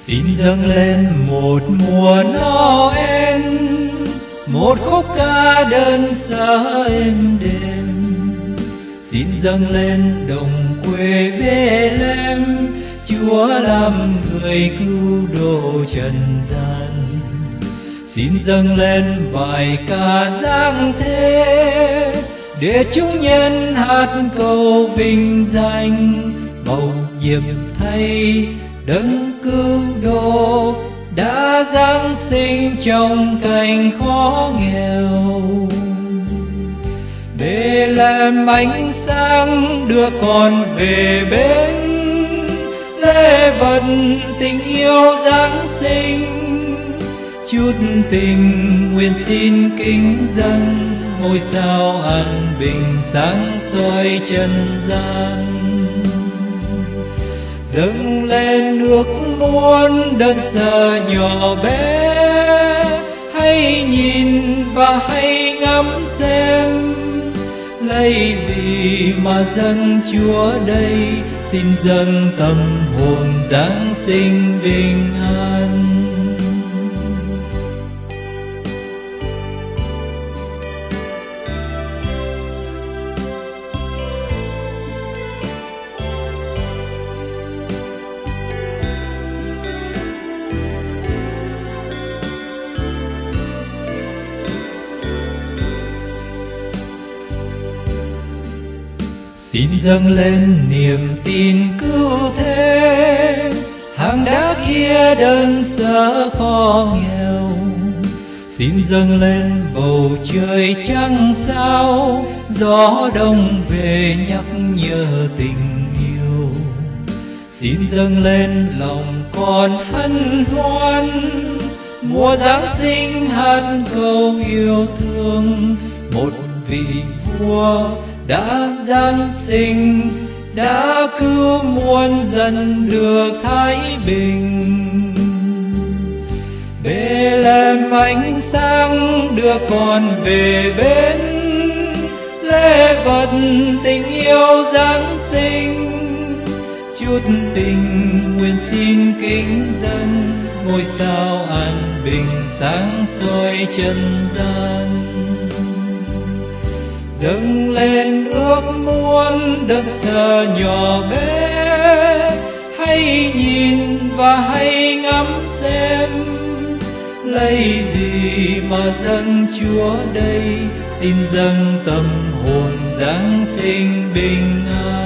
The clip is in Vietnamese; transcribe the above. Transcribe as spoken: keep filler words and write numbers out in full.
Xin dâng lên một mùa Noel, một khúc ca đơn sơ êm đềm. Xin dâng lên đồng quê Bethlehem, Chúa làm người cứu độ trần gian. Xin dâng lên vài ca giáng thế, để chúng nhân hát câu vinh danh. Bầu diệp thay đấng cứu độ, đã giáng sinh trong cảnh khó nghèo. Bethlehem ánh sáng đưa con về bên, lễ vật tình yêu giáng sinh. Chút tình nguyện xin kính dâng, ngôi sao an bình sáng soi trần gian. Dâng lên ước muốn đơn sơ nhỏ bé, hãy nhìn và hãy ngắm xem. Lấy gì mà dâng Chúa đây, xin dâng tâm hồn giáng sinh bình an. Xin dâng lên niềm tin cứu thế, hàng đá kia đơn sơ khó nghèo. Xin dâng lên bầu trời trăng sao, gió đông về nhắc nhớ tình yêu. Xin dâng lên lòng con hân hoan, mùa Giáng sinh hát câu yêu thương. Một vị vua đã giáng sinh, đã cứu muôn dân được thái bình. Bethlehem ánh sáng đưa con về bên, lễ vật tình yêu giáng sinh. Chút tình nguyện xin kính dâng, ngôi sao an bình sáng soi trần gian. Dâng lên ước muốn đơn sơ nhỏ bé, hãy nhìn và hãy ngắm xem. Lấy gì mà dâng Chúa đây, xin dâng tâm hồn giáng sinh bình an.